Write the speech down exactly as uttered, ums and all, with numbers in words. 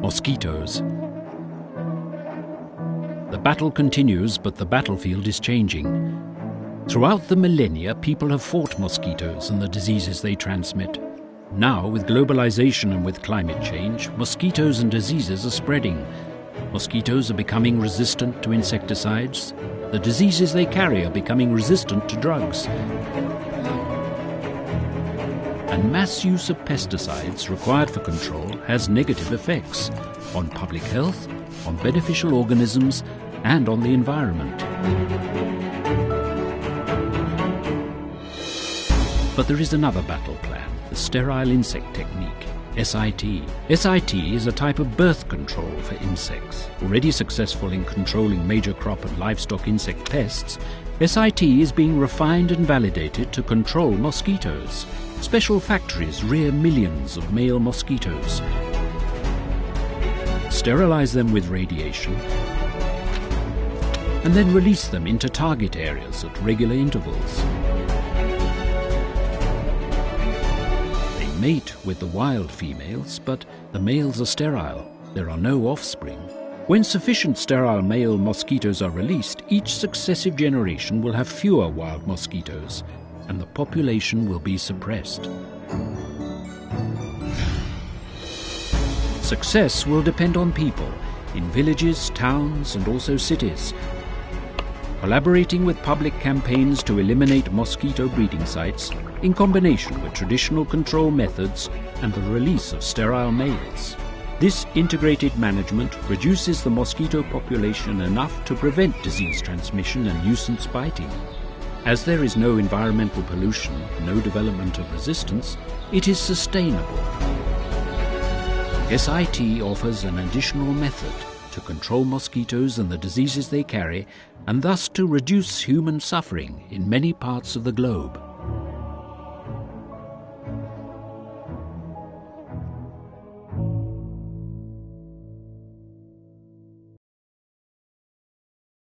Mosquitoes. The battle continues, but the battlefield is changing. Throughout the millennia, people have fought mosquitoes and the diseases they transmit. Now, with globalization and with climate change, mosquitoes and diseases are spreading. Mosquitoes are becoming resistant to insecticides. The diseases they carry are becoming resistant to drugs. And mass use of pesticides required for control has negative effects on public health, on beneficial organisms, and on the environment. But there is another battle plan, the sterile insect technique, S I T. S I T is a type of birth control for insects. Already successful in controlling major crop and livestock insect pests, S I T is being refined and validated to control mosquitoes. Special factories rear millions of male mosquitoes, sterilize them with radiation, and then release them into target areas at regular intervals. They mate with the wild females, but the males are sterile. There are no offspring. When sufficient sterile male mosquitoes are released, each successive generation will have fewer wild mosquitoes, and the population will be suppressed. Success will depend on people in villages, towns, and also cities, collaborating with public campaigns to eliminate mosquito breeding sites in combination with traditional control methods and the release of sterile males. This integrated management reduces the mosquito population enough to prevent disease transmission and nuisance biting. As there is no environmental pollution, no development of resistance, it is sustainable. S I T offers an additional method to control mosquitoes and the diseases they carry, and thus to reduce human suffering in many parts of the globe.